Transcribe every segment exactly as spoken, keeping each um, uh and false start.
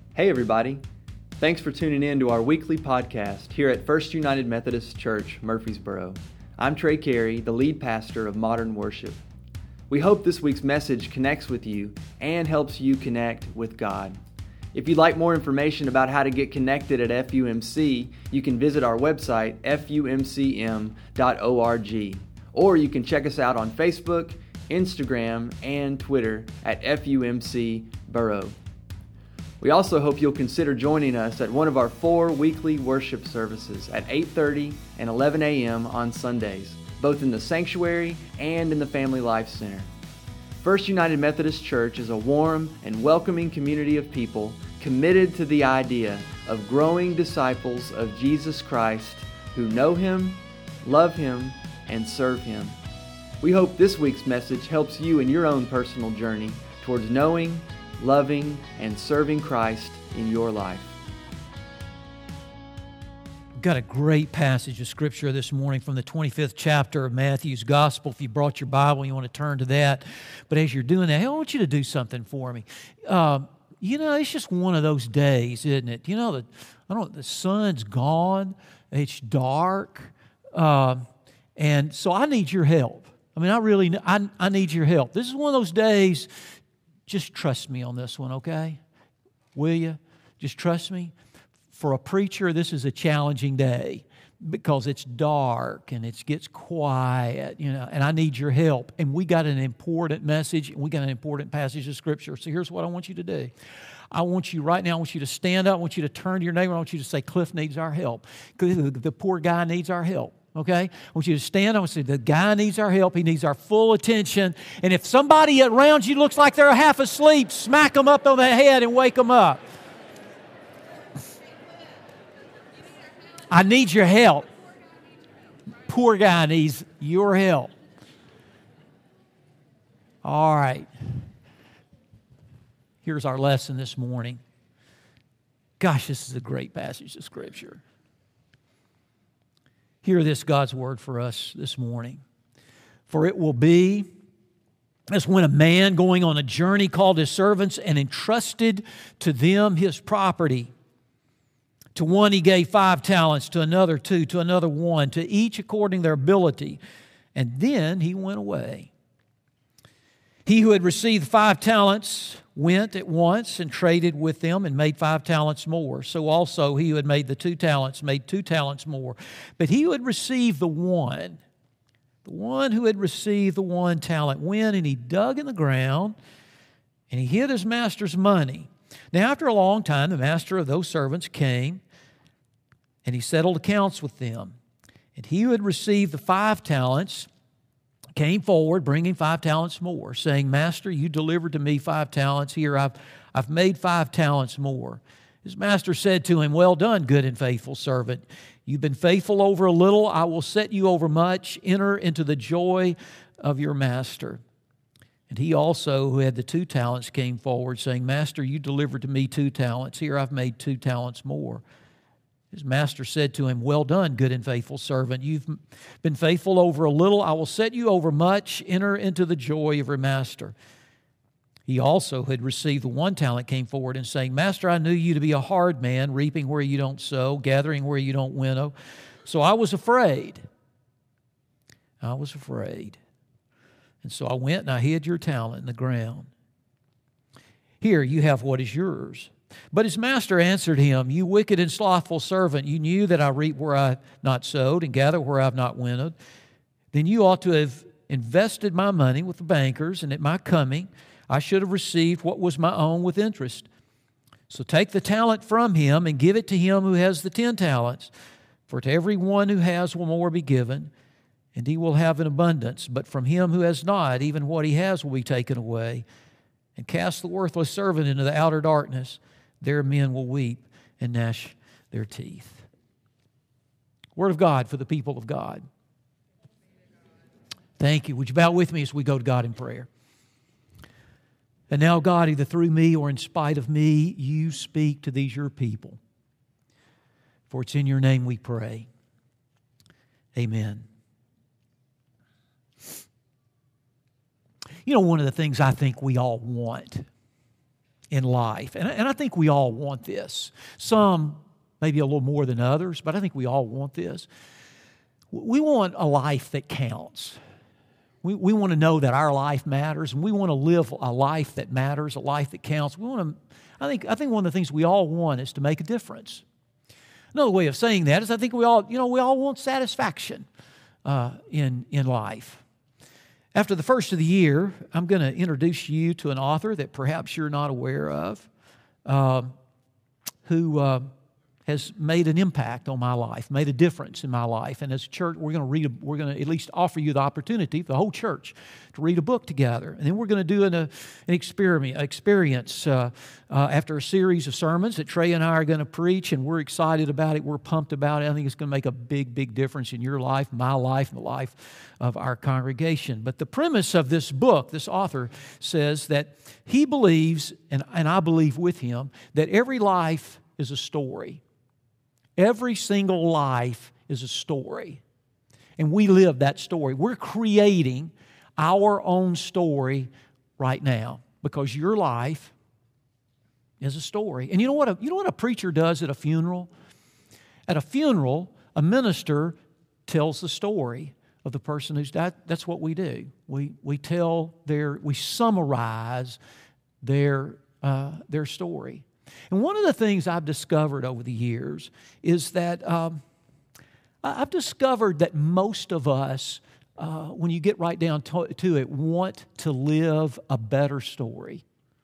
Hey everybody, thanks for tuning in to our weekly podcast here at First United Methodist Church, Murfreesboro. I'm Trey Carey, the lead pastor of Modern Worship. We hope this week's message connects with you and helps you connect with God. If you'd like more information about how to get connected at F U M C, you can visit our website, f u m c m dot org, or you can check us out on Facebook, Instagram, and Twitter at F U M C Borough. We also hope you'll consider joining us at one of our four weekly worship services at eight thirty and eleven a.m. on Sundays, both in the sanctuary and in the Family Life Center. First United Methodist Church is a warm and welcoming community of people committed to the idea of growing disciples of Jesus Christ who know Him, love Him, and serve Him. We hope this week's message helps you in your own personal journey towards knowing, loving, and serving Christ in your life. We've got a great passage of Scripture this morning from the twenty-fifth chapter of Matthew's Gospel. If you brought your Bible, you want to turn to that. But as you're doing that, I want you to do something for me. Uh, you know, it's just one of those days, isn't it? You know, the, I don't. The sun's gone. It's dark, uh, and so I need your help. I mean, I really, I, I need your help. This is one of those days. Just trust me on this one, okay? Will you? Just trust me. For a preacher, this is a challenging day because it's dark and it gets quiet, you know, and I need your help. And we got an important message and we got an important passage of Scripture. So here's what I want you to do. I want you right now, I want you to stand up. I want you to turn to your neighbor. I want you to say, Cliff needs our help. The poor guy needs our help. Okay? I want you to stand up and say, the guy needs our help. He needs our full attention. And if somebody around you looks like they're half asleep, smack them up on the head and wake them up. I need your help. Poor guy needs your help. All right. Here's our lesson this morning. Gosh, this is a great passage of Scripture. Hear this God's word for us this morning. For it will be as when a man going on a journey called his servants and entrusted to them his property. To one he gave five talents, to another two, to another one, to each according to their ability. And then he went away. He who had received five talents went at once and traded with them and made five talents more. So also he who had made the two talents made two talents more. But he who had received the one, the one who had received the one talent went and he dug in the ground and he hid his master's money. Now after a long time the master of those servants came and he settled accounts with them. And he who had received the five talents came forward, bringing five talents more, saying, Master, you delivered to me five talents. Here, I've, I've made five talents more. His master said to him, Well done, good and faithful servant. You've been faithful over a little. I will set you over much. Enter into the joy of your master. And he also, who had the two talents, came forward, saying, Master, you delivered to me two talents. Here, I've made two talents more. His master said to him, Well done, good and faithful servant. You've been faithful over a little. I will set you over much. Enter into the joy of your master. He also had received the one talent, came forward and saying, Master, I knew you to be a hard man, reaping where you don't sow, gathering where you don't winnow. So I was afraid. I was afraid. And so I went and I hid your talent in the ground. Here you have what is yours. But his master answered him, You wicked and slothful servant, you knew that I reap where I have not sowed and gather where I have not winnowed. Then you ought to have invested my money with the bankers, and at my coming I should have received what was my own with interest. So take the talent from him and give it to him who has the ten talents. For to every one who has will more be given, and he will have an abundance. But from him who has not, even what he has will be taken away. And cast the worthless servant into the outer darkness. There men will weep and gnash their teeth. Word of God for the people of God. Thank you. Would you bow with me as we go to God in prayer? And now, God, either through me or in spite of me, you speak to these your people. For it's in your name we pray. Amen. You know, one of the things I think we all want in life. And, and I think we all want this. Some maybe a little more than others, but I think we all want this. We want a life that counts. We, we want to know that our life matters, and we want to live a life that matters, a life that counts. We want to, I think, I think one of the things we all want is to make a difference. Another way of saying that is I think we all, you know, we all want satisfaction uh, in, in life. After the first of the year, I'm going to introduce you to an author that perhaps you're not aware of, uh, who uh, has made an impact on my life, made a difference in my life. And as a church, we're going to read. A, we're going to at least offer you the opportunity, the whole church, to read a book together. And then we're going to do an, uh, an experiment, experience uh, uh, after a series of sermons that Trey and I are going to preach, and we're excited about it. We're pumped about it. I think it's going to make a big, big difference in your life, my life, and the life of our congregation. But the premise of this book, this author says that he believes, and, and I believe with him, that every life is a story. Every single life is a story. And we live that story. We're creating our own story right now because your life is a story. And you know what a, you know what a preacher does at a funeral? At a funeral, a minister tells the story of the person who's died. That's what we do. We we tell their, we summarize their uh, their story. And one of the things I've discovered over the years is that um, I've discovered that most of us, uh, when you get right down to, to it, want to live a better story.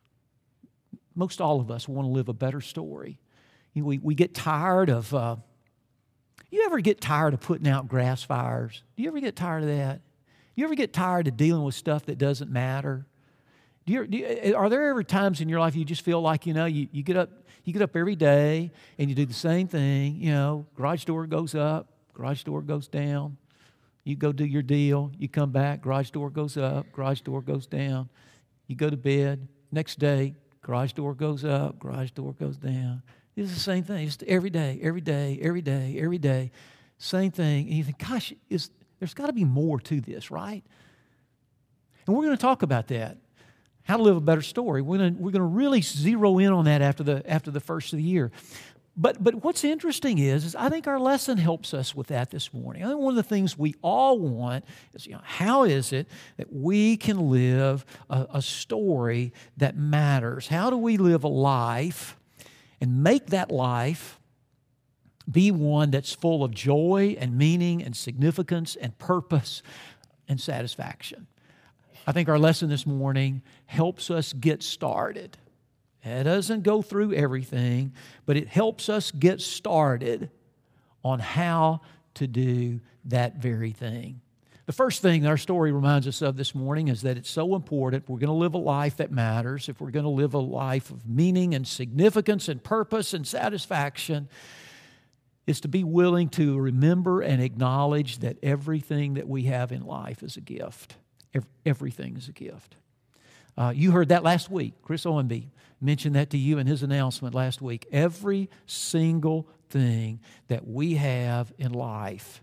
Most all of us want to live a better story. You know, we, we get tired of, uh, you ever get tired of putting out grass fires? Do you ever get tired of that? Do you ever get tired of dealing with stuff that doesn't matter? Do you, do you, are there ever times in your life you just feel like, you know, you, you get up you get up every day and you do the same thing, you know, garage door goes up, garage door goes down, you go do your deal, you come back, garage door goes up, garage door goes down, you go to bed, next day, garage door goes up, garage door goes down. It's the same thing. It's every day, every day, every day, every day, same thing. And you think, gosh, is, there's got to be more to this, right? And we're going to talk about that. How to live a better story. We're going to, we're going to really zero in on that after the after the first of the year. But but what's interesting is, is I think our lesson helps us with that this morning. I think one of the things we all want is, you know, how is it that we can live a, a story that matters? How do we live a life and make that life be one that's full of joy and meaning and significance and purpose and satisfaction? I think our lesson this morning helps us get started. It doesn't go through everything, but it helps us get started on how to do that very thing. The first thing that our story reminds us of this morning is that it's so important. If we're going to live a life that matters, if we're going to live a life of meaning and significance and purpose and satisfaction, is to be willing to remember and acknowledge that everything that we have in life is a gift. Everything is a gift. Uh, you heard that last week. Chris Owenby mentioned that to you in his announcement last week. Every single thing that we have in life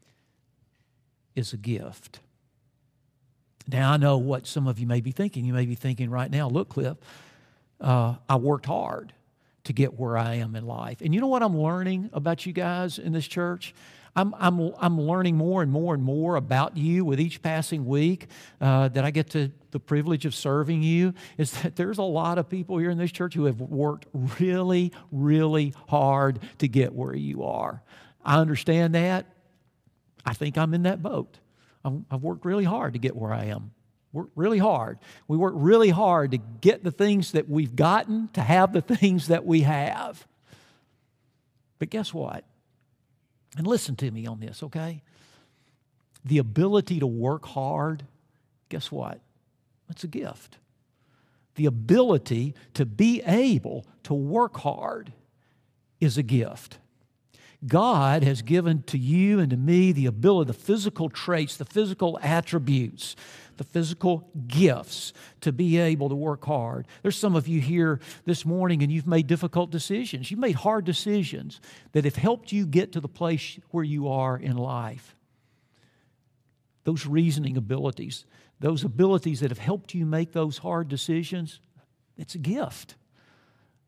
is a gift. Now, I know what some of you may be thinking. You may be thinking right now, look, Cliff, uh, I worked hard to get where I am in life. And you know what I'm learning about you guys in this church? I'm, I'm, I'm learning more and more and more about you with each passing week uh, that I get to the privilege of serving you, is that there's a lot of people here in this church who have worked really, really hard to get where you are. I understand that. I think I'm in that boat. I'm, I've worked really hard to get where I am. Worked really hard. We work really hard to get the things that we've gotten, to have the things that we have. But guess what? And listen to me on this, okay? The ability to work hard, guess what? It's a gift. The ability to be able to work hard is a gift. God has given to you and to me the ability, the physical traits, the physical attributes, the physical gifts to be able to work hard. There's some of you here this morning and you've made difficult decisions. You've made hard decisions that have helped you get to the place where you are in life. Those reasoning abilities, those abilities that have helped you make those hard decisions, it's a gift.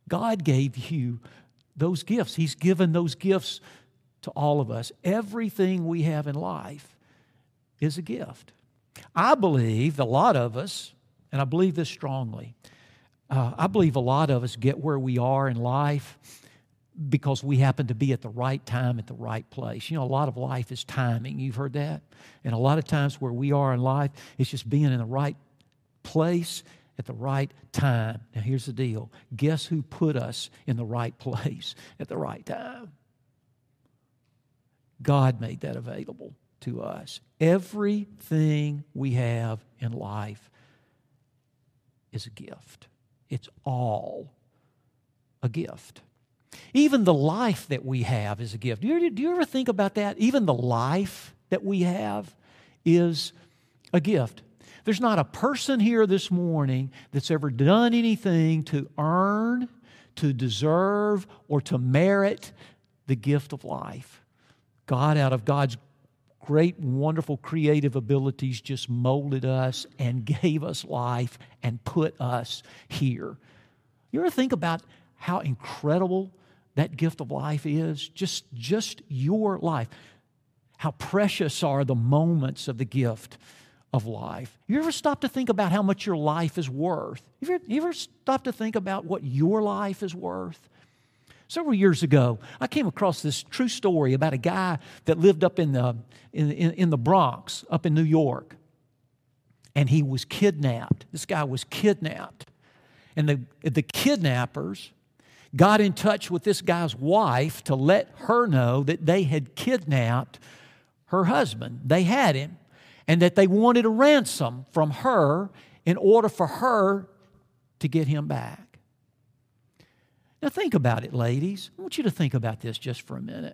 God gave you those gifts. He's given those gifts to all of us. Everything we have in life is a gift. I believe a lot of us, and I believe this strongly, uh, I believe a lot of us get where we are in life because we happen to be at the right time at the right place. You know, a lot of life is timing. You've heard that? And a lot of times where we are in life, it's just being in the right place at the right time. Now, here's the deal. Guess who put us in the right place at the right time? God made that available to us. Everything we have in life is a gift. It's all a gift. Even the life that we have is a gift. Do you, do you ever think about that? Even the life that we have is a gift. There's not a person here this morning that's ever done anything to earn, to deserve, or to merit the gift of life. God, out of God's great, wonderful, creative abilities, just molded us and gave us life and put us here. You ever think about how incredible that gift of life is? Just, just your life. How precious are the moments of the gift of life. You ever stop to think about how much your life is worth? You ever, you ever stop to think about what your life is worth? Several years ago, I came across this true story about a guy that lived up in the, in, in, in the Bronx, up in New York. And he was kidnapped. This guy was kidnapped. And the, the kidnappers got in touch with this guy's wife to let her know that they had kidnapped her husband. They had him. And that they wanted a ransom from her in order for her to get him back. Now think about it, ladies. I want you to think about this just for a minute.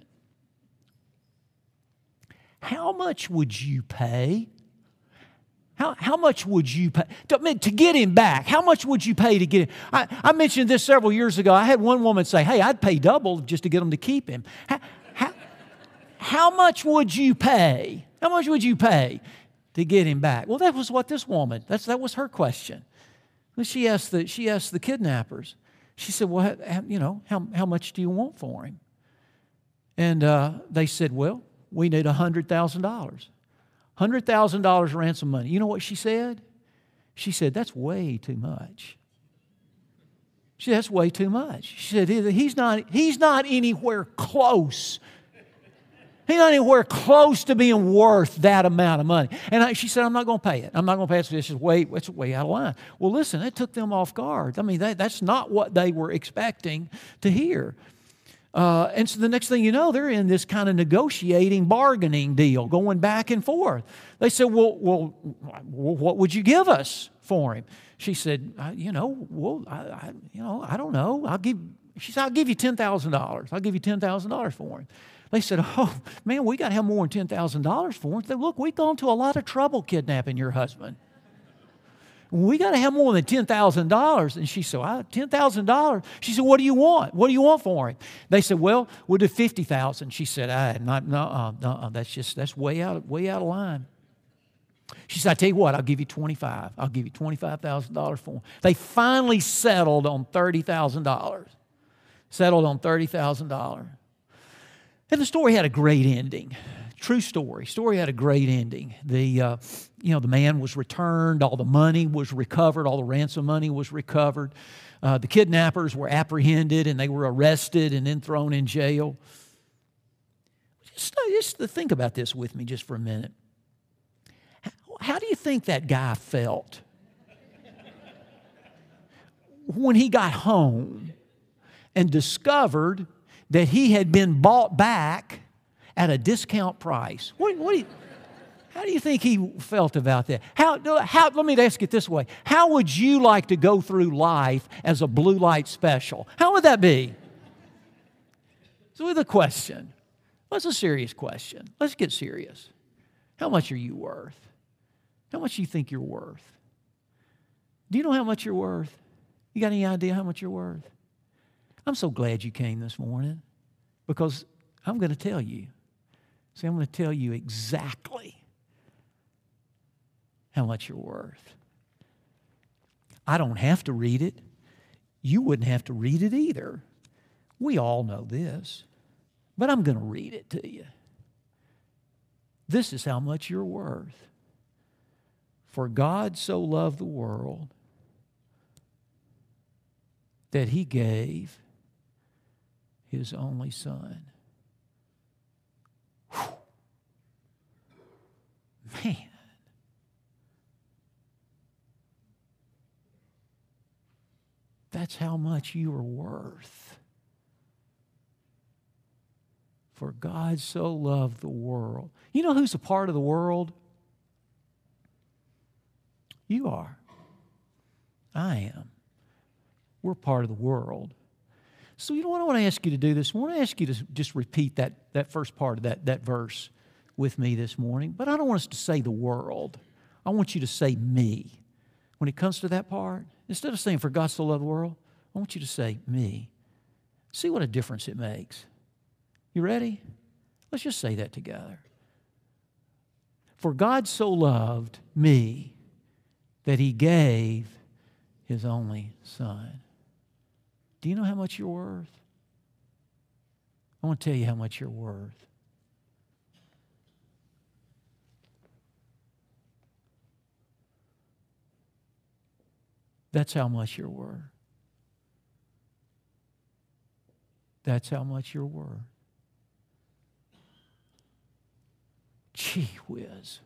How much would you pay? How, how much would you pay to, to get him back? How much would you pay to get him? I, I mentioned this several years ago. I had one woman say, hey, I'd pay double just to get him to keep him. How, how, how much would you pay? How much would you pay to get him back? Well, that was what this woman, that's, that was her question. She asked the, she asked the kidnappers. She said, well, you know, how, how much do you want for him? And uh, they said, well, we need one hundred thousand dollars. one hundred thousand dollars ransom money. You know what she said? She said, that's way too much. She said, that's way too much. She said, he's not, he's not anywhere close. He's not anywhere close to being worth that amount of money. And I, she said, I'm not going to pay it. I'm not going to pay it. So this is way, it's way out of line. Well, listen, that took them off guard. I mean, that, that's not what they were expecting to hear. Uh, and so the next thing you know, they're in this kind of negotiating, bargaining deal, going back and forth. They said, well, well, what would you give us for him? She said, you know, well, I, I, you know, I don't know. I'll give, she said, I'll give you ten thousand dollars. I'll give you ten thousand dollars for him. They said, oh, man, we got to have more than ten thousand dollars for him. They said, look, we've gone to a lot of trouble kidnapping your husband. We got to have more than ten thousand dollars. And she said, ten thousand dollars? She said, what do you want? What do you want for him? They said, well, we'll do fifty thousand dollars. She said, ah, not, no, uh, no, that's just, that's way out, way out of line. She said, I tell you what, I'll give you twenty-five. I'll give you twenty-five thousand dollars for him. They finally settled on thirty thousand dollars. Settled on thirty thousand dollars. And the story had a great ending. True story. Story had a great ending. The, uh, you know, the man was returned. All the money was recovered. All the ransom money was recovered. Uh, the kidnappers were apprehended and they were arrested and then thrown in jail. Just, just think about this with me just for a minute. How, how do you think that guy felt when he got home and discovered that he had been bought back at a discount price? What, what do you, how do you think he felt about that? How, how, let me ask it this way. How would you like to go through life as a blue light special? How would that be? So the question, that's a serious question. Let's get serious. How much are you worth? How much do you think you're worth? Do you know how much you're worth? You got any idea how much you're worth? I'm so glad you came this morning because I'm going to tell you. See, I'm going to tell you exactly how much you're worth. I don't have to read it. You wouldn't have to read it either. We all know this, but I'm going to read it to you. This is how much you're worth. For God so loved the world that He gave His only Son. Whew. Man. That's how much you are worth. For God so loved the world. You know who's a part of the world? You are. I am. We're part of the world. So you know what I want to ask you to do this morning? I want to ask you to just repeat that, that first part of that, that verse with me this morning. But I don't want us to say the world. I want you to say me. When it comes to that part, instead of saying, for God so loved the world, I want you to say, me. See what a difference it makes. You ready? Let's just say that together. For God so loved me that He gave His only Son. Do you know how much you're worth? I want to tell you how much you're worth. That's how much you're worth. That's how much you're worth. Gee whiz.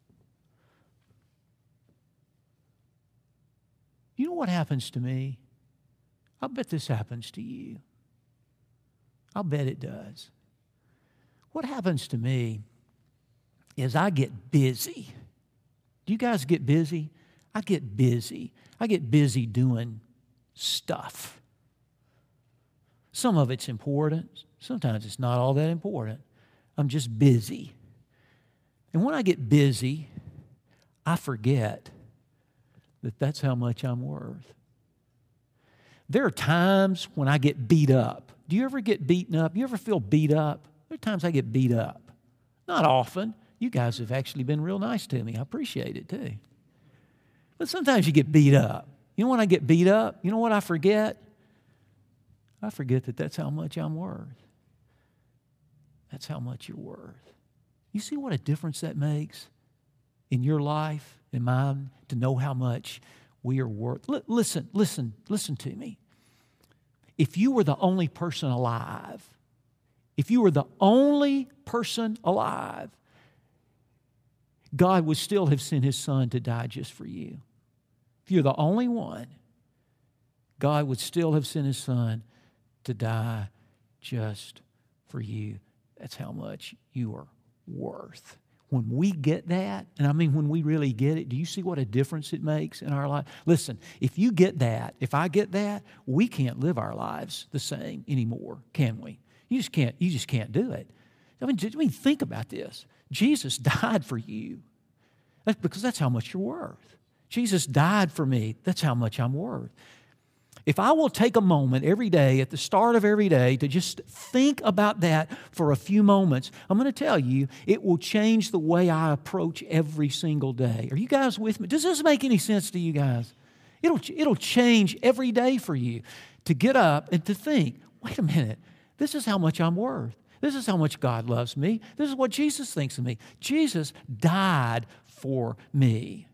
You know what happens to me? I'll bet this happens to you. I'll bet it does. What happens to me is I get busy. Do you guys get busy? I get busy. I get busy doing stuff. Some of it's important. Sometimes it's not all that important. I'm just busy. And when I get busy, I forget that that's how much I'm worth. There are times when I get beat up. Do you ever get beaten up? You ever feel beat up? There are times I get beat up. Not often. You guys have actually been real nice to me. I appreciate it too. But sometimes you get beat up. You know when I get beat up? You know what I forget? I forget that that's how much I'm worth. That's how much you're worth. You see what a difference that makes in your life and mine to know how much we are worth. L- listen, listen, listen to me. If you were the only person alive, if you were the only person alive, God would still have sent His Son to die just for you. If you're the only one, God would still have sent His Son to die just for you. That's how much you are worth. When we get that, and I mean when we really get it, do you see what a difference it makes in our life? Listen, if you get that, if I get that, we can't live our lives the same anymore, can we? You just can't, you just can't do it. I mean, I mean think about this. Jesus died for you. That's because that's how much you're worth. Jesus died for me. That's how much I'm worth. If I will take a moment every day, at the start of every day, to just think about that for a few moments, I'm going to tell you, it will change the way I approach every single day. Are you guys with me? Does this make any sense to you guys? It'll, it'll change every day for you to get up and to think, wait a minute, this is how much I'm worth. This is how much God loves me. This is what Jesus thinks of me. Jesus died for me.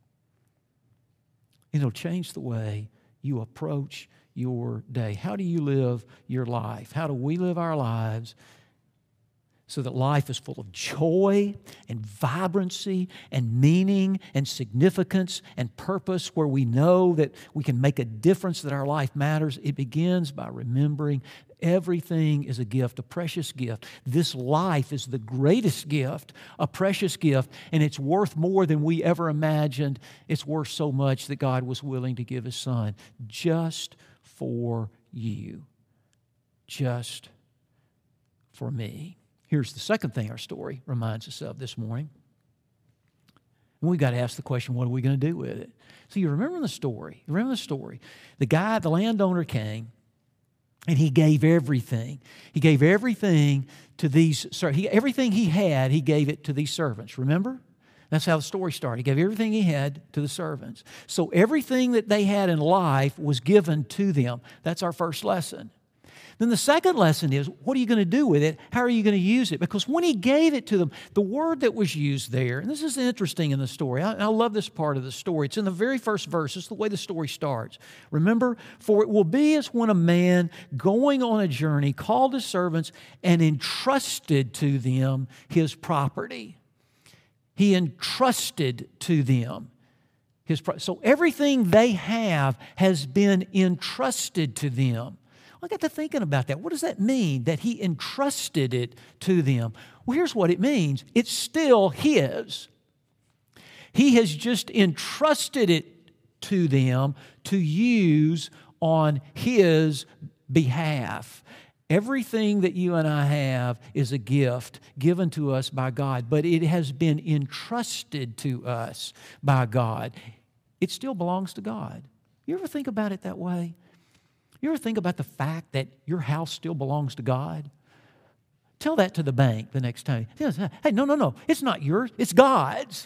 It'll change the way you approach your day. How do you live your life? How do we live our lives so that life is full of joy and vibrancy and meaning and significance and purpose, where we know that we can make a difference, that our life matters? It begins by remembering everything is a gift, a precious gift. This life is the greatest gift, a precious gift, and it's worth more than we ever imagined. It's worth so much that God was willing to give His Son just for you, just for me. Here's the second thing our story reminds us of this morning. And we've got to ask the question, what are we going to do with it? So you remember the story. You remember the story. The guy, the landowner came, and he gave everything. He gave everything to these, sorry, he, everything he had, he gave it to these servants. Remember? That's how the story started. He gave everything he had to the servants. So everything that they had in life was given to them. That's our first lesson. Then the second lesson is, what are you going to do with it? How are you going to use it? Because when he gave it to them, the word that was used there, and this is interesting in the story. I, I love this part of the story. It's in the very first verse. It's the way the story starts. Remember, for it will be as when a man going on a journey called his servants and entrusted to them his property. He entrusted to them his property. So everything they have has been entrusted to them. I got to thinking about that. What does that mean, that he entrusted it to them? Well, here's what it means. It's still his. He has just entrusted it to them to use on his behalf. Everything that you and I have is a gift given to us by God, but it has been entrusted to us by God. It still belongs to God. You ever think about it that way? You ever think about the fact that your house still belongs to God? Tell that to the bank the next time. Hey, no, no, no. It's not yours. It's God's.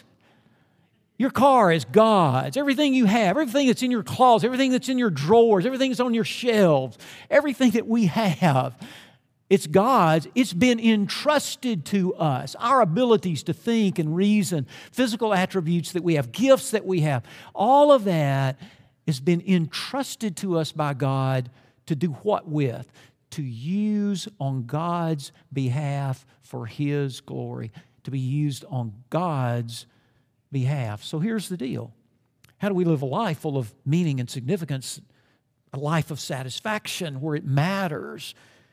Your car is God's. Everything you have, everything that's in your closet, everything that's in your drawers, everything that's on your shelves, everything that we have, it's God's. It's been entrusted to us. Our abilities to think and reason, physical attributes that we have, gifts that we have, all of that has been entrusted to us by God to do what with? To use on God's behalf for His glory, to be used on God's behalf. So here's the deal. How do we live a life full of meaning and significance, a life of satisfaction where it matters?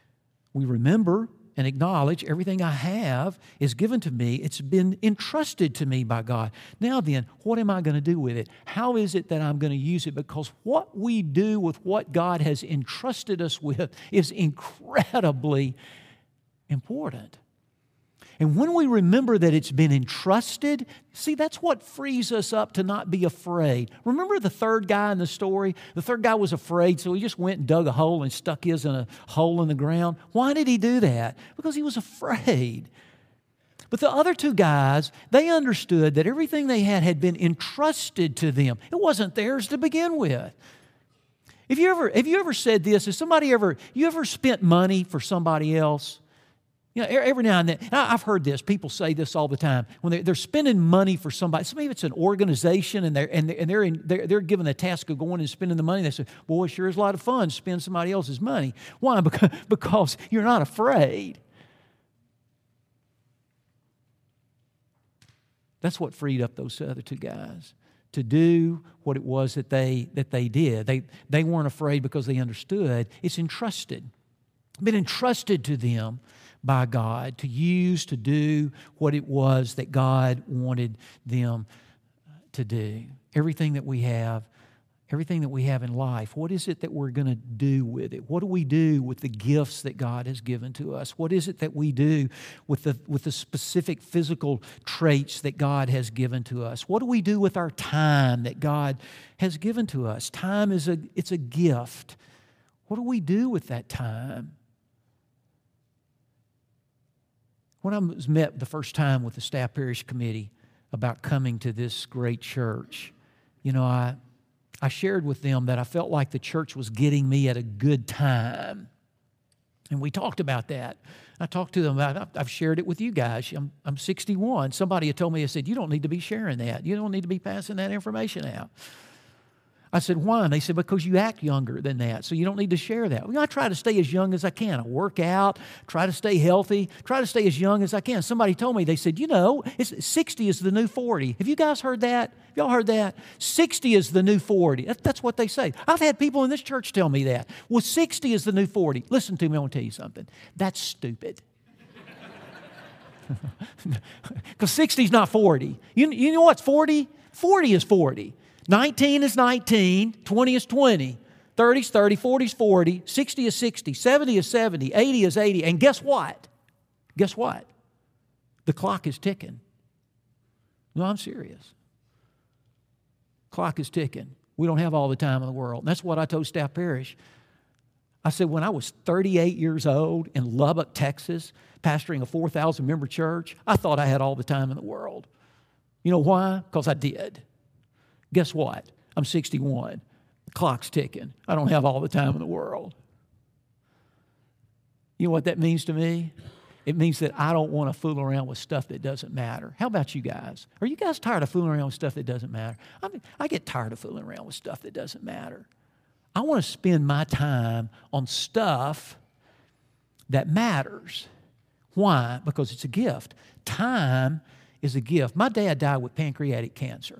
We remember and acknowledge everything I have is given to me. It's been entrusted to me by God. Now then, what am I going to do with it? How is it that I'm going to use it? Because what we do with what God has entrusted us with is incredibly important. And when we remember that it's been entrusted, see, that's what frees us up to not be afraid. Remember the third guy in the story? The third guy was afraid, so he just went and dug a hole and stuck his in a hole in the ground. Why did he do that? Because he was afraid. But the other two guys, they understood that everything they had had been entrusted to them. It wasn't theirs to begin with. Have you ever, have you ever said this? Has somebody ever, you ever spent money for somebody else? You know, every now and then, and I've heard this, people say this all the time, when they're, they're spending money for somebody, so maybe it's an organization and they're, and they're, in, they're, they're given the task of going and spending the money, they say, boy, it sure is a lot of fun to spend somebody else's money. Why? Because, because you're not afraid. That's what freed up those other two guys to do what it was that they, that they did. They, they weren't afraid because they understood it's entrusted, been entrusted to them by God to use to do what it was that God wanted them to do. Everything that we have, everything that we have in life, what is it that we're going to do with it? What do we do with the gifts that God has given to us? What is it that we do with the, with the specific physical traits that God has given to us? What do we do with our time that God has given to us? Time is a, it's a gift. What do we do with that time? When I was met the first time with the staff parish committee about coming to this great church, you know, I I shared with them that I felt like the church was getting me at a good time. And we talked about that. I talked to them about it. I've shared it with you guys. I'm, I'm sixty-one. Somebody had told me, I said, you don't need to be sharing that. You don't need to be passing that information out. I said, why? And they said, because you act younger than that, so you don't need to share that. Well, I try to stay as young as I can. I work out, try to stay healthy, try to stay as young as I can. Somebody told me, they said, you know, it's, sixty is the new forty. Have you guys heard that? Have y'all heard that? sixty is the new forty. That, that's what they say. I've had people in this church tell me that. Well, sixty is the new forty. Listen to me, I want to tell you something. That's stupid. Because sixty is not forty. You, you know what's forty? forty is forty. nineteen is nineteen, twenty is twenty, thirty is thirty, forty is forty, sixty is sixty, seventy is seventy, eighty is eighty. And guess what? Guess what? The clock is ticking. No, I'm serious. Clock is ticking. We don't have all the time in the world. And that's what I told Staff Parish. I said, when I was thirty-eight years old in Lubbock, Texas, pastoring a four thousand member church, I thought I had all the time in the world. You know why? Because I did. Guess what? I'm sixty-one. The clock's ticking. I don't have all the time in the world. You know what that means to me? It means that I don't want to fool around with stuff that doesn't matter. How about you guys? Are you guys tired of fooling around with stuff that doesn't matter? I mean, I get tired of fooling around with stuff that doesn't matter. I want to spend my time on stuff that matters. Why? Because it's a gift. Time is a gift. My dad died with pancreatic cancer.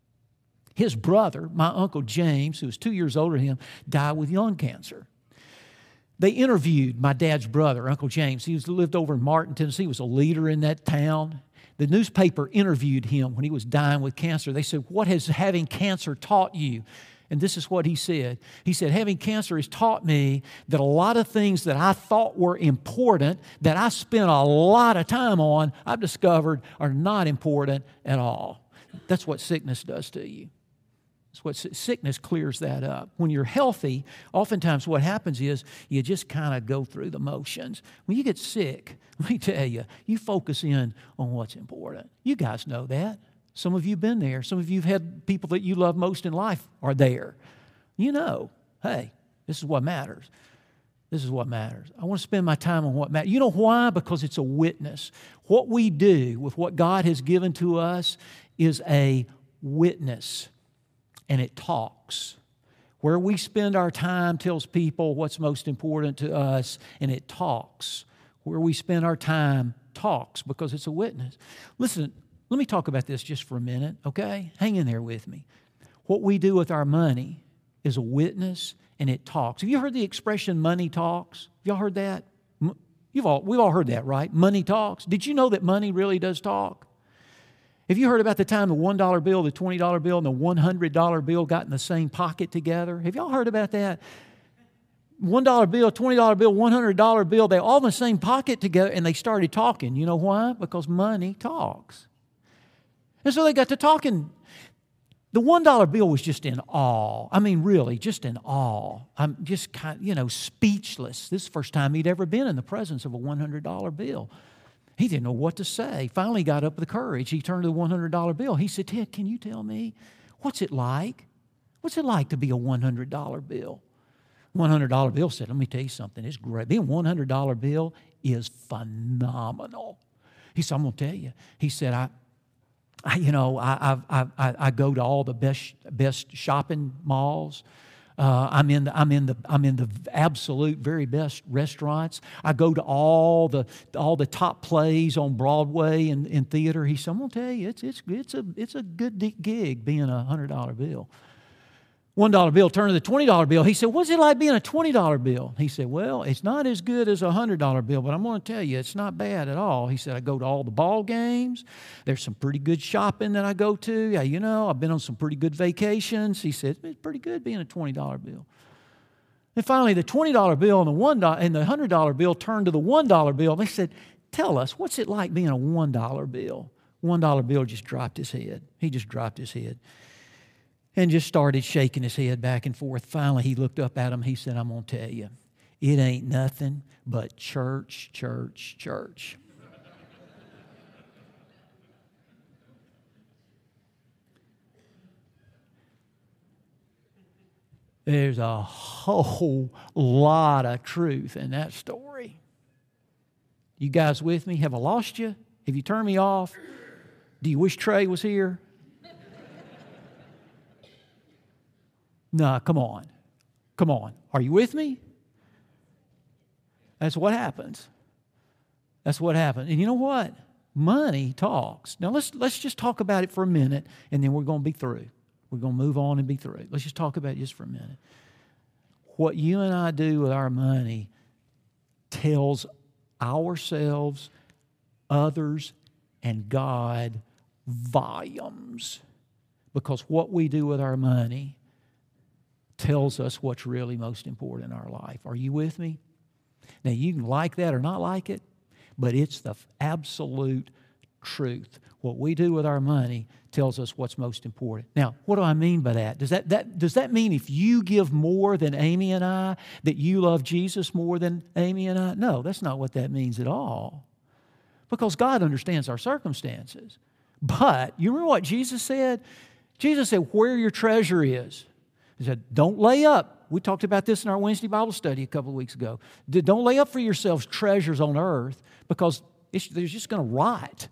His brother, my Uncle James, who was two years older than him, died with lung cancer. They interviewed my dad's brother, Uncle James. He was, lived over in Martin, Tennessee. He was a leader in that town. The newspaper interviewed him when he was dying with cancer. They said, "What has having cancer taught you?" And this is what he said. He said, "Having cancer has taught me that a lot of things that I thought were important, that I spent a lot of time on, I've discovered are not important at all." That's what sickness does to you. That's what sickness clears that up. When you're healthy, oftentimes what happens is you just kind of go through the motions. When you get sick, let me tell you, you focus in on what's important. You guys know that. Some of you have been there. Some of you have had people that you love most in life are there. You know, hey, this is what matters. This is what matters. I want to spend my time on what matters. You know why? Because it's a witness. What we do with what God has given to us is a witness, and it talks. Where we spend our time tells people what's most important to us, and it talks. Where we spend our time talks because it's a witness. Listen, let me talk about this just for a minute, okay? Hang in there with me. What we do with our money is a witness, and it talks. Have you heard the expression money talks? Have y'all heard that? You've all, we've all heard that, right? Money talks. Did you know that money really does talk? Have you heard about the time the one dollar bill, the twenty dollar bill, and the one hundred dollar bill got in the same pocket together? Have y'all heard about that? one dollar bill, twenty dollar bill, one hundred dollar bill, they all in the same pocket together, and they started talking. You know why? Because money talks. And so they got to talking. The one dollar bill was just in awe. I mean, really, just in awe. I'm just kind of, you know, speechless. This is the first time he'd ever been in the presence of a one hundred dollar bill. He didn't know what to say. Finally got up with the courage. He turned to the one hundred dollar bill. He said, "Ted, can you tell me, what's it like? What's it like to be a one hundred dollar bill?" one hundred dollar bill said, "Let me tell you something. It's great. Being a one hundred dollar bill is phenomenal." He said, "I'm going to tell you." He said, I, I you know, I, I, I, I go to all the best, best shopping malls. Uh, I'm in the I'm in the I'm in the absolute very best restaurants. I go to all the all the top plays on Broadway and in theater. He said, "I'm gonna tell you, it's it's it's a it's a good gig being a hundred dollar bill." One dollar bill turned to the twenty dollar bill. He said, "What's it like being a twenty dollar bill?" He said, "Well, it's not as good as a hundred dollar bill, but I'm going to tell you, it's not bad at all." He said, "I go to all the ball games. There's some pretty good shopping that I go to. Yeah, you know, I've been on some pretty good vacations." He said, "It's pretty good being a twenty dollar bill." And finally, the twenty dollar bill and the one dollar and the hundred dollar bill turned to the one dollar bill. They said, "Tell us, what's it like being a one dollar bill?" One dollar bill just dropped his head. He just dropped his head. And just started shaking his head back and forth. Finally, he looked up at him. He said, "I'm going to tell you, it ain't nothing but church, church, church." There's a whole lot of truth in that story. You guys with me? Have I lost you? Have you turned me off? Do you wish Trey was here? No, come on. Come on. Are you with me? That's what happens. That's what happens. And you know what? Money talks. Now let's let's just talk about it for a minute, and then we're going to be through. We're going to move on and be through. Let's just talk about it just for a minute. What you and I do with our money tells ourselves, others, and God volumes. Because what we do with our money tells us what's really most important in our life. Are you with me? Now, you can like that or not like it, but it's the absolute truth. What we do with our money tells us what's most important. Now, what do I mean by that? Does that, that does that mean if you give more than Amy and I, that you love Jesus more than Amy and I? No, that's not what that means at all. Because God understands our circumstances. But you remember what Jesus said? Jesus said, where your treasure is. He said, don't lay up. We talked about this in our Wednesday Bible study a couple of weeks ago. Don't lay up for yourselves treasures on earth because it's, they're just going to rot.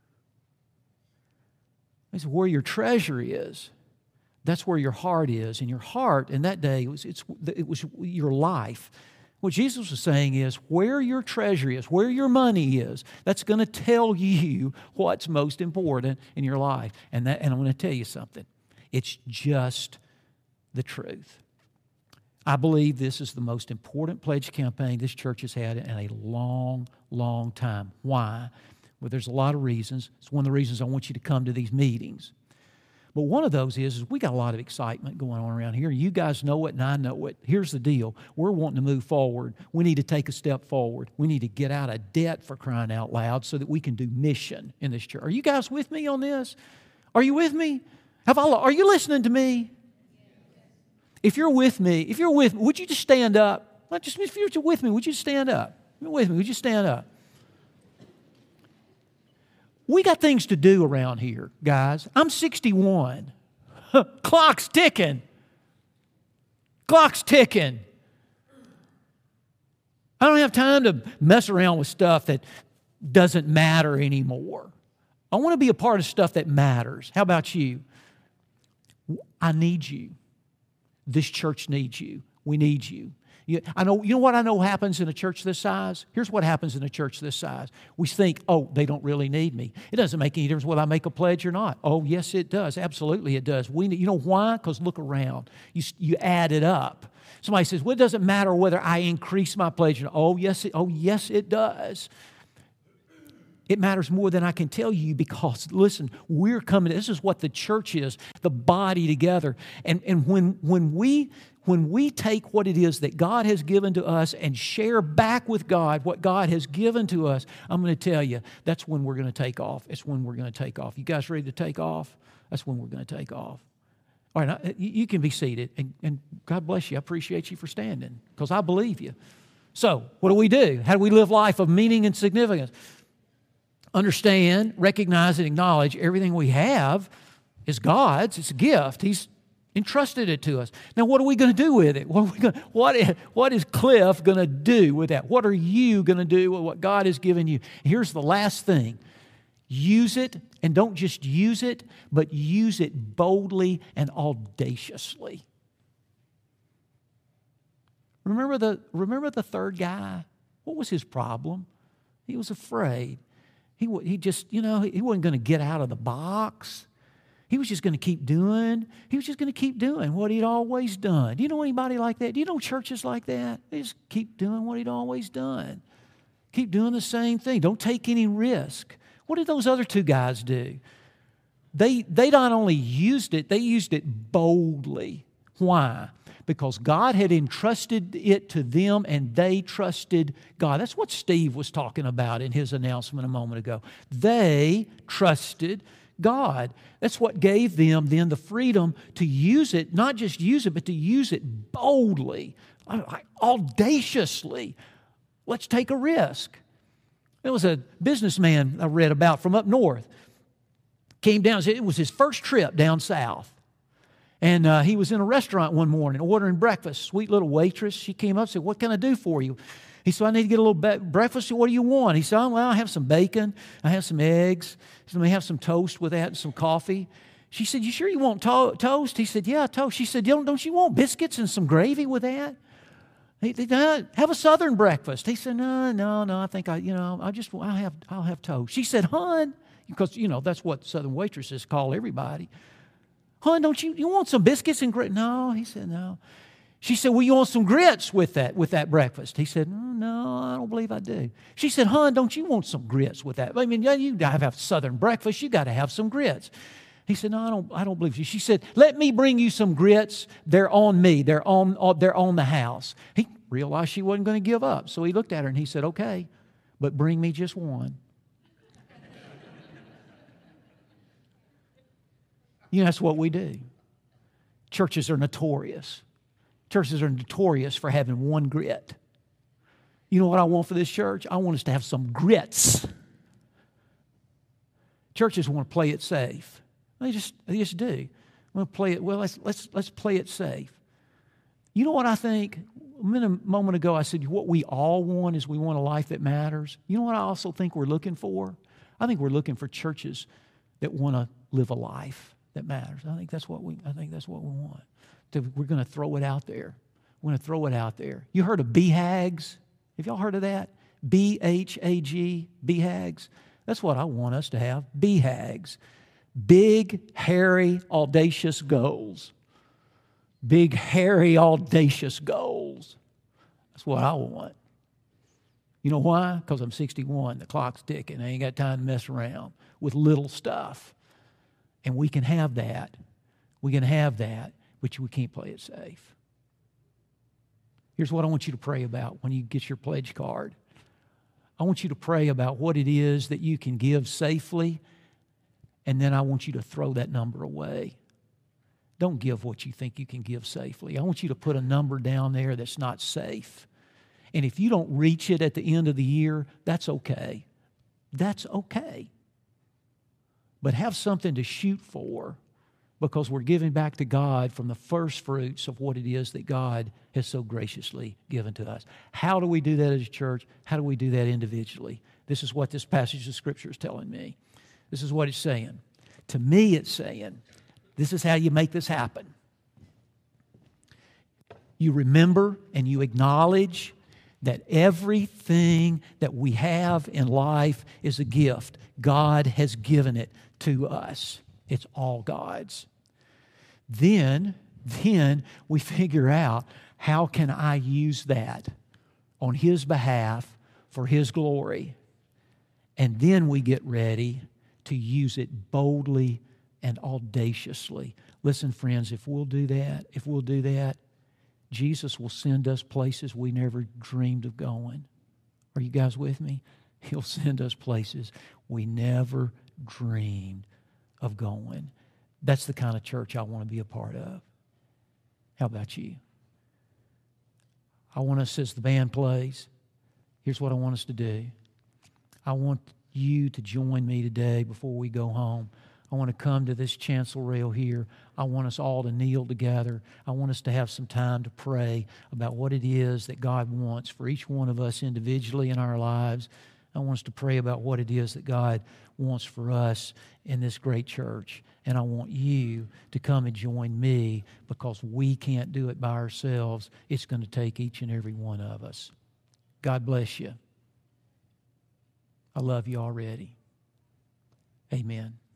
He said, where your treasure is, that's where your heart is. And your heart in that day, it was, it's, it was your life. What Jesus was saying is, where your treasure is, where your money is, that's going to tell you what's most important in your life. And, that, and I'm going to tell you something. It's just the truth. I believe this is the most important pledge campaign this church has had in a long, long time. Why? Well, there's a lot of reasons. It's one of the reasons I want you to come to these meetings. But one of those is, is we got a lot of excitement going on around here. You guys know it and I know it. Here's the deal. We're wanting to move forward. We need to take a step forward. We need to get out of debt, for crying out loud, so that we can do mission in this church. Are you guys with me on this? Are you with me? Have I, are you listening to me? If you're with me, if you're with me, would you just stand up? Not just if you're with me, would you stand up? If you're with me, would you stand up? We got things to do around here, guys. I'm sixty-one. Clock's ticking. Clock's ticking. I don't have time to mess around with stuff that doesn't matter anymore. I want to be a part of stuff that matters. How about you? I need you. This church needs you. We need you. You, I know, you know what I know happens in a church this size? Here's what happens in a church this size. We think, oh, they don't really need me. It doesn't make any difference whether I make a pledge or not. Oh, yes, it does. Absolutely, it does. We, you know why? Because look around. You, you add it up. Somebody says, well, it doesn't matter whether I increase my pledge. Oh, yes, it, oh, yes, it does. It matters more than I can tell you because, listen, we're coming, this is what the church is, the body together. And, and when, when, we, when we take what it is that God has given to us and share back with God what God has given to us, I'm going to tell you, that's when we're going to take off. It's when we're going to take off. You guys ready to take off? That's when we're going to take off. All right, you can be seated, and, and God bless you. I appreciate you for standing because I believe you. So, what do we do? How do we live life of meaning and significance? Understand, recognize, and acknowledge everything we have is God's. It's a gift. He's entrusted it to us. Now, what are we going to do with it? What, are we going, what, is, what is Cliff going to do with that? What are you going to do with what God has given you? Here's the last thing. Use it, and don't just use it, but use it boldly and audaciously. Remember the, remember the third guy? What was his problem? He was afraid. He, he just, you know, he wasn't going to get out of the box. He was just going to keep doing. He was just going to keep doing what he'd always done. Do you know anybody like that? Do you know churches like that? They just keep doing what he'd always done. Keep doing the same thing. Don't take any risk. What did those other two guys do? They, they not only used it, they used it boldly. Why? Because God had entrusted it to them and they trusted God. That's what Steve was talking about in his announcement a moment ago. They trusted God. That's what gave them then the freedom to use it, not just use it, but to use it boldly, audaciously. Let's take a risk. There was a businessman I read about from up north. Came down, it was his first trip down south. And uh, he was in a restaurant one morning ordering breakfast. Sweet little waitress. She came up and said, what can I do for you? He said, I need to get a little be- breakfast. What do you want? He said, oh, well, I have some bacon. I have some eggs. He said, let me have some toast with that and some coffee. She said, you sure you want to- toast? He said, yeah, toast. She said, don't, don't you want biscuits and some gravy with that? He said, no, have a southern breakfast. He said, no, no, no, I think I, you know, I just, I'll have, I'll have toast. She said, hon, because, you know, that's what southern waitresses call everybody. Hon, don't you, you want some biscuits and grits? No, he said, no. She said, well, you want some grits with that, with that breakfast? He said, no, no, I don't believe I do. She said, hon, don't you want some grits with that? I mean, you got to have southern breakfast. You got to have some grits. He said, no, I don't, I don't believe you. She said, let me bring you some grits. They're on me. They're on, they're on the house. He realized she wasn't going to give up. So he looked at her and he said, okay, but bring me just one. You know, that's what we do. Churches are notorious. Churches are notorious for having one grit. You know what I want for this church? I want us to have some grits. Churches want to play it safe. They just, they just do. Want to play it, well, let's, let's, let's play it safe. You know what I think? A minute, moment ago, I said what we all want is we want a life that matters. You know what I also think we're looking for? I think we're looking for churches that want to live a life that matters. I think that's what we. I think that's what we want. We're going to throw it out there. We're going to throw it out there. You heard of B HAGs? Have y'all heard of that? B H A G, B HAGs. That's what I want us to have. B HAGs, big, hairy, audacious goals. Big, hairy, audacious goals. That's what I want. You know why? Because I'm sixty-one. The clock's ticking. I ain't got time to mess around with little stuff. And we can have that. We can have that, but we can't play it safe. Here's what I want you to pray about when you get your pledge card. I want you to pray about what it is that you can give safely, and then I want you to throw that number away. Don't give what you think you can give safely. I want you to put a number down there that's not safe. And if you don't reach it at the end of the year, that's okay. That's okay. But have something to shoot for, because we're giving back to God from the first fruits of what it is that God has so graciously given to us. How do we do that as a church? How do we do that individually? This is what this passage of Scripture is telling me. This is what it's saying. To me, it's saying, this is how you make this happen. You remember and you acknowledge that everything that we have in life is a gift. God has given it to us. It's all God's. Then, then we figure out, how can I use that on His behalf for His glory? And then we get ready to use it boldly and audaciously. Listen, friends, if we'll do that, if we'll do that, Jesus will send us places we never dreamed of going. Are you guys with me? He'll send us places we never dreamed of going. That's the kind of church I want to be a part of. How about you? I want us, as the band plays, here's what I want us to do. I want you to join me today before we go home. I want to come to this chancel rail here. I want us all to kneel together. I want us to have some time to pray about what it is that God wants for each one of us individually in our lives. I want us to pray about what it is that God wants for us in this great church. And I want you to come and join me, because we can't do it by ourselves. It's going to take each and every one of us. God bless you. I love you already. Amen.